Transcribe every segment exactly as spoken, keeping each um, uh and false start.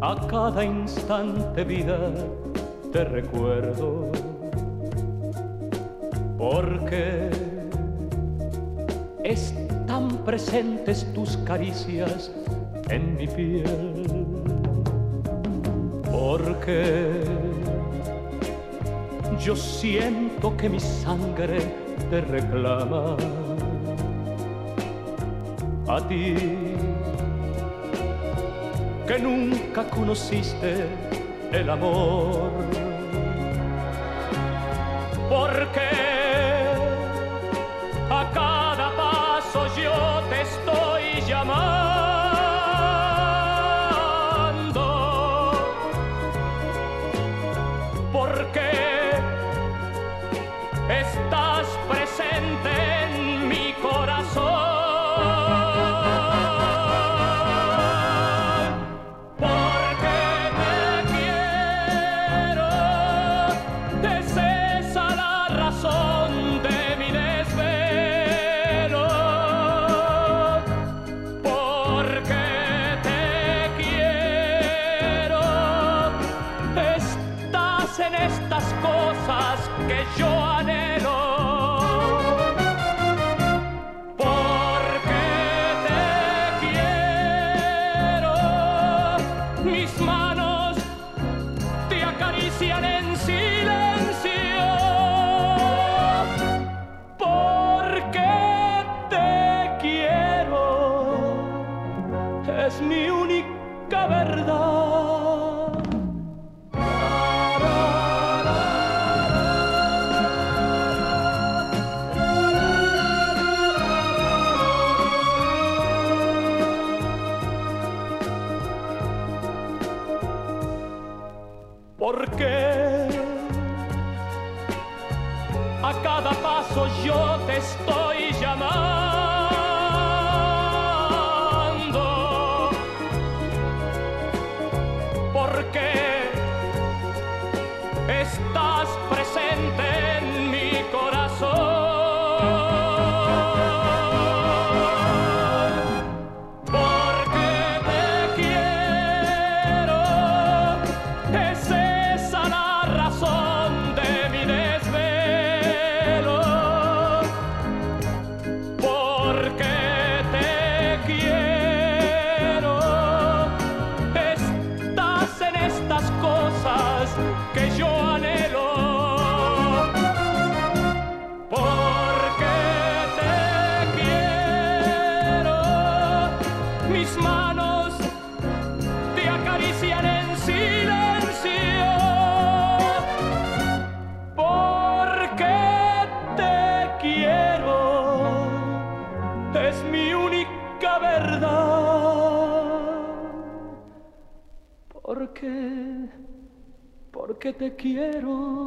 A cada instante, vida, te recuerdo, porque están presentes tus caricias en mi piel, porque yo siento que mi sangre te reclama a ti, que nunca conociste el amor, porque a cada paso yo te estoy llamando, porque estás presente en mi corazón. Que yo anhelo, porque te quiero, mis manos te acarician en silencio, porque te quiero, es mi única verdad. Porque a cada paso yo te estoy llamando, porque estás presente en mi corazón. Que yo anhelo, porque te quiero, mis manos te acarician en silencio, porque te quiero, es mi única verdad, porque porque te quiero.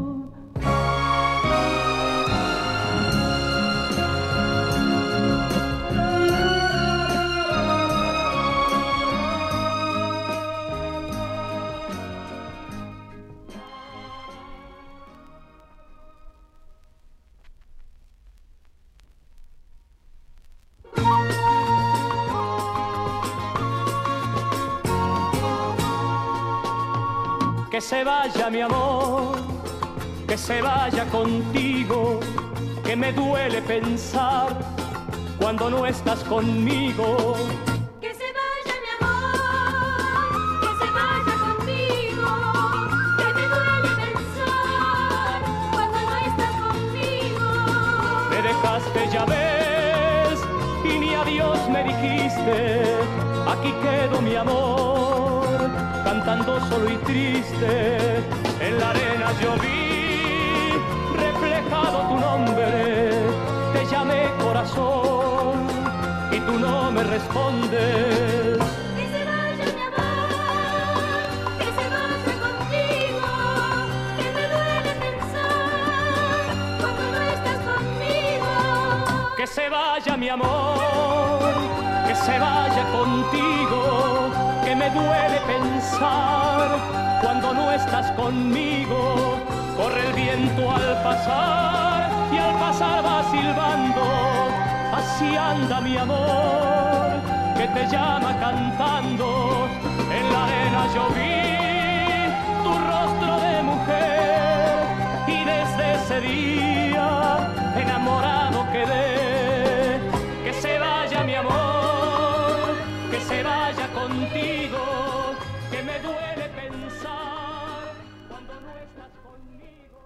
Que se vaya mi amor, que se vaya contigo, que me duele pensar cuando no estás conmigo. Que se vaya mi amor, que se vaya contigo, que me duele pensar cuando no estás conmigo. Me dejaste, ya ves, y ni adiós me dijiste, aquí quedo mi amor, cantando solo y triste. En la arena yo vi reflejado tu nombre, te llamé corazón y tú no me respondes. Que se vaya mi amor, que se vaya contigo, que me duele pensar cuando no estás conmigo. Que se vaya mi amor, que se vaya contigo, que me duele pensar cuando no estás conmigo. Corre el viento al pasar y al pasar va silbando, así anda mi amor, que te llama cantando. En la arena yo vi tu rostro de mujer y desde ese día enamorado quedé. Que se vaya mi amor, que se vaya contigo, que me duele pensar cuando no estás conmigo.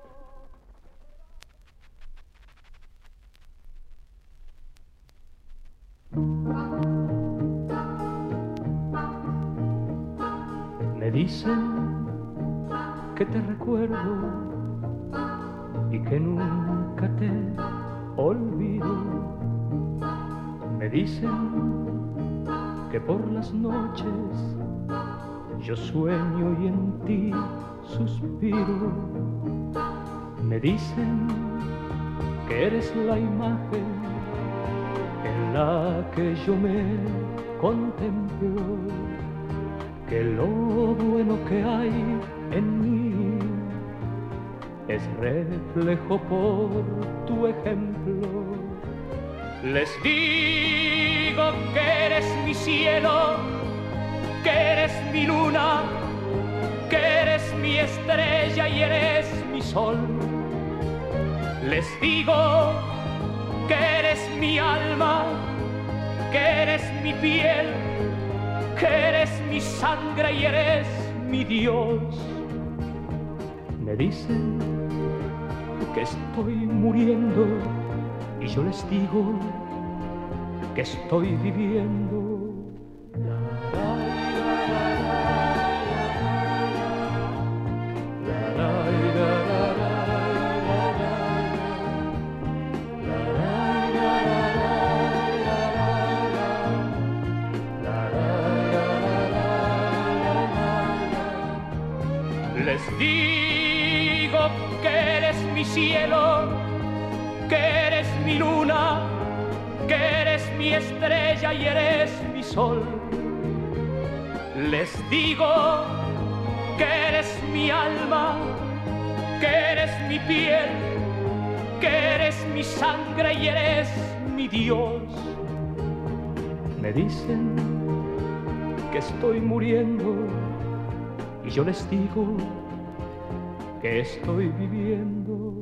Me dicen que te recuerdo y que nunca te olvido. Me dicen que por las noches yo sueño y en ti suspiro. Me dicen que eres la imagen en la que yo me contemplo, que lo bueno que hay en mí es reflejo por tu ejemplo. Les digo que eres mi cielo, que eres mi luna, que eres mi estrella y eres mi sol. Les digo que eres mi alma, que eres mi piel, que eres mi sangre y eres mi Dios. Me dicen que estoy muriendo y yo les digo que estoy viviendo. Les digo que eres mi cielo, que eres mi luna, que eres mi estrella y eres mi sol. Les digo que eres mi alma, que eres mi piel, que eres mi sangre y eres mi Dios. Me dicen que estoy muriendo y yo les digo que estoy viviendo.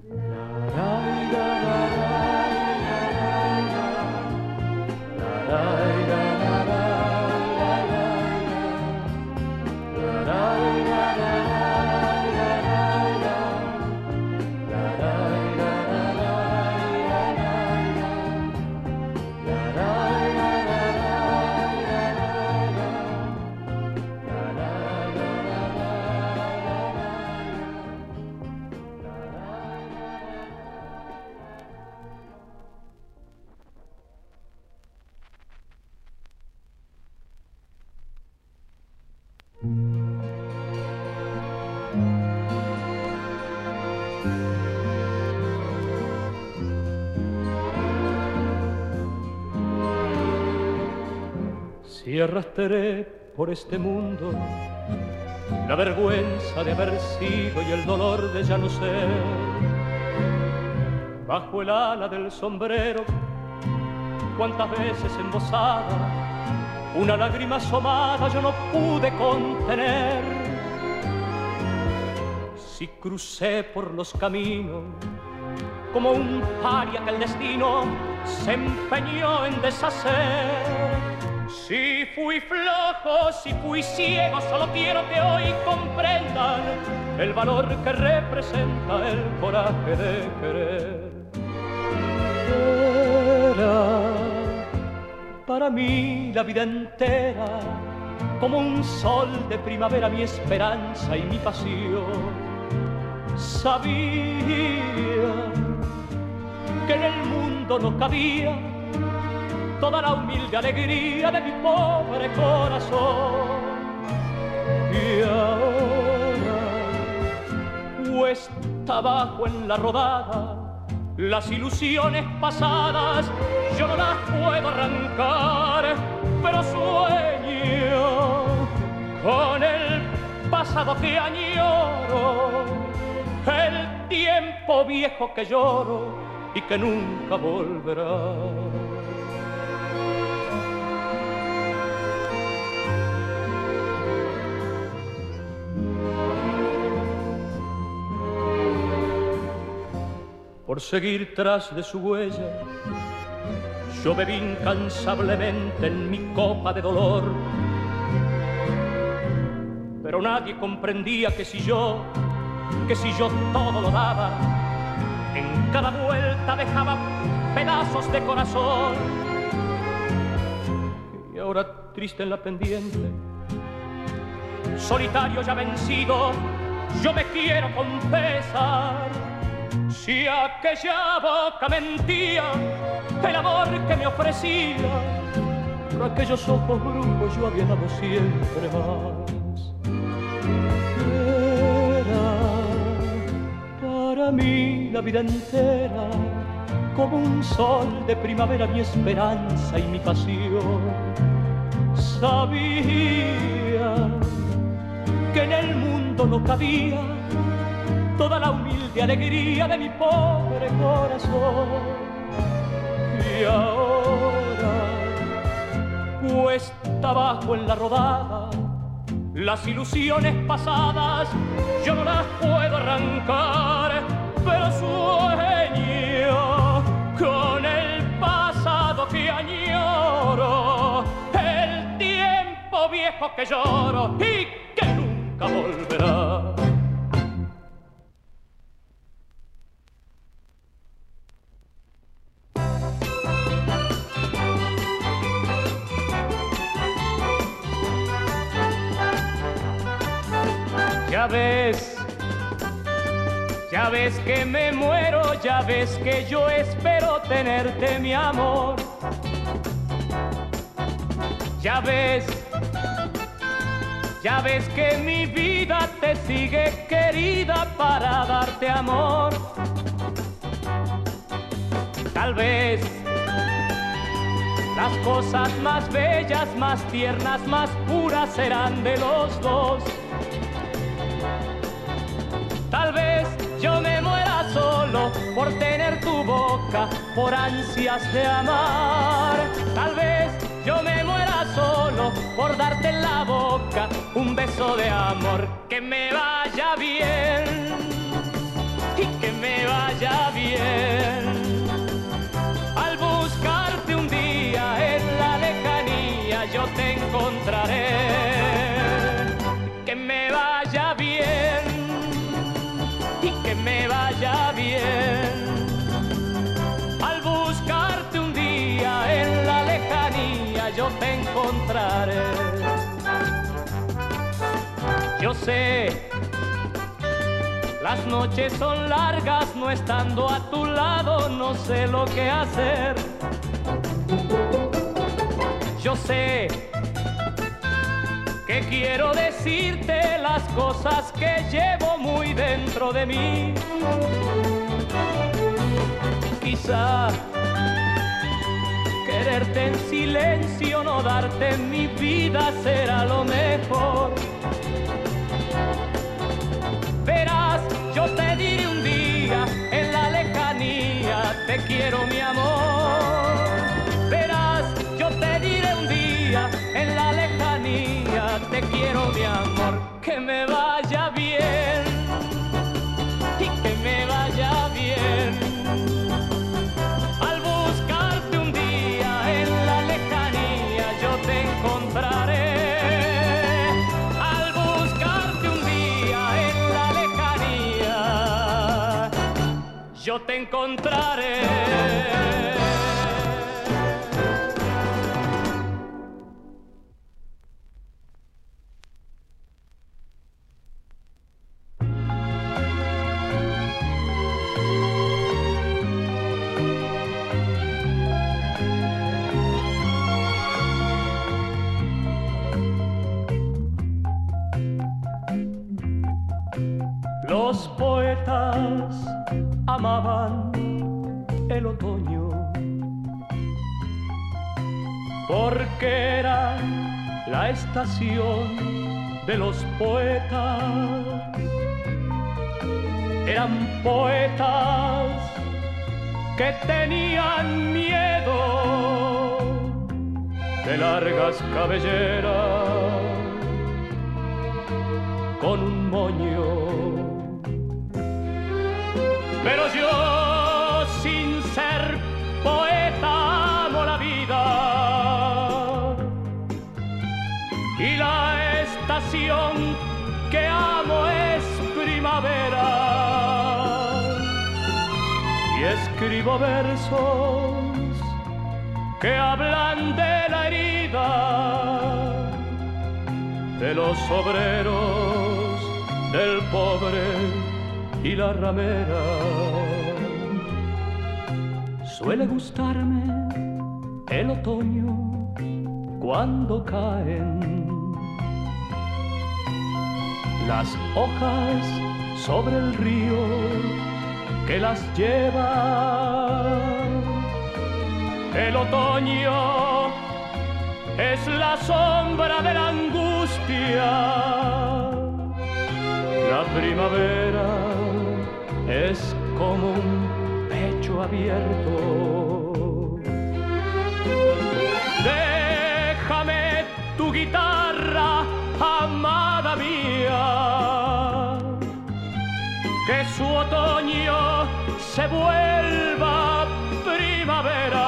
Si arrastré por este mundo la vergüenza de haber sido y el dolor de ya no ser, bajo el ala del sombrero, cuántas veces embosada, una lágrima asomada yo no pude contener. Si crucé por los caminos como un paria que el destino se empeñó en deshacer, si fui flojo, si fui ciego, solo quiero que hoy comprendan el valor que representa el coraje de querer. Era para mí la vida entera como un sol de primavera, mi esperanza y mi pasión. Sabía que en el mundo no cabía toda la humilde alegría de mi pobre corazón. Y ahora, cuesta abajo en la rodada, las ilusiones pasadas yo no las puedo arrancar, pero sueño con el pasado que añoro, el tiempo viejo que lloro y que nunca volverá. por seguir tras de su huella. Yo bebí incansablemente en mi copa de dolor, pero nadie comprendía que si yo, que si yo todo lo daba, en cada vuelta dejaba pedazos de corazón. Y ahora triste en la pendiente, solitario ya vencido, yo me quiero confesar. Si aquella boca mentía el amor que me ofrecía, por aquellos ojos brujos yo había dado siempre más. Era para mí la vida entera como un sol de primavera, mi esperanza y mi pasión. Sabía que en el mundo no cabía toda la humilde alegría de mi pobre corazón. Y ahora, puesta abajo en la rodada, las ilusiones pasadas yo no las puedo arrancar, pero sueño con el pasado que añoro, el tiempo viejo que lloro y que nunca volverá. Ya ves, ya ves que me muero, ya ves que yo espero tenerte, mi amor. Ya ves, ya ves que mi vida te sigue querida para darte amor. Tal vez las cosas más bellas, más tiernas, más puras serán de los dos. Tal vez yo me muera solo por tener tu boca, por ansias de amar. Tal vez yo me muera solo por darte en la boca un beso de amor. Que me vaya bien y que me vaya bien. Al buscarte un día en la lejanía yo te encontraré. Que me vaya bien y que me vaya bien. Al buscarte un día en la lejanía yo te encontraré. Yo sé, las noches son largas, no estando a tu lado no sé lo que hacer. Yo sé que quiero decirte las cosas que llevo muy dentro de mí. Quizá quererte en silencio, no darte mi vida será lo mejor. Verás, yo te diré un día en la lejanía, te quiero mi amor. Verás, yo te diré un día en la lejanía, te quiero mi amor. Que me vaya bien y que me vaya bien. Al buscarte un día en la lejanía yo te encontraré. Al buscarte un día en la lejanía yo te encontraré. Los poetas amaban el otoño porque era la estación de los poetas. Eran poetas que tenían miedo de largas cabelleras con un moño. Pero yo y la estación que amo es primavera. Y escribo versos que hablan de la herida de los obreros, del pobre y la ramera. Suele gustarme el otoño cuando caen las hojas sobre el río que las lleva. El otoño es la sombra de la angustia, la primavera es como un pecho abierto. Déjame tu guitarra, amada mía, que su otoño se vuelva primavera,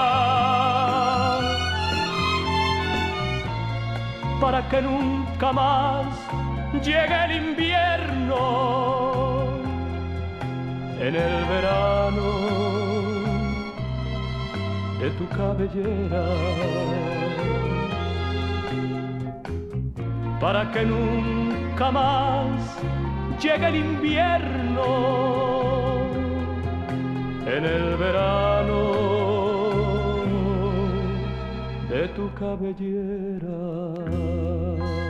para que nunca más llegue el invierno en el verano de tu cabellera, para que nunca más llegue el invierno en el verano de tu cabellera.